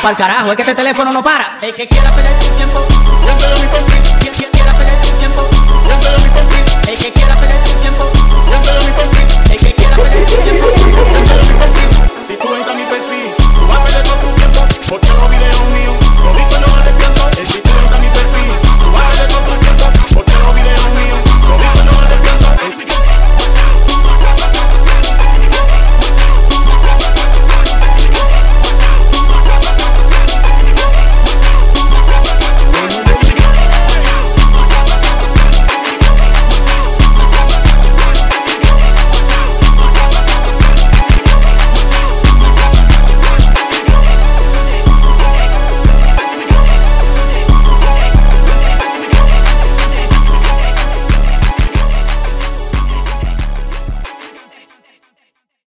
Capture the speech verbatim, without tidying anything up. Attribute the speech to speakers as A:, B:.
A: pa'l carajo, es que este teléfono no para.
B: El que quiera perder su tiempo, dentro de mi perfil. El que quiera perder su tiempo, dentro de mi perfil. El que quiera perder su tiempo, dentro de mi perfil. El que quiera perder su tiempo, dentro de mi perfil. Si tú entras a mi perfil, tú vas a perder todo tu tiempo, porque los videos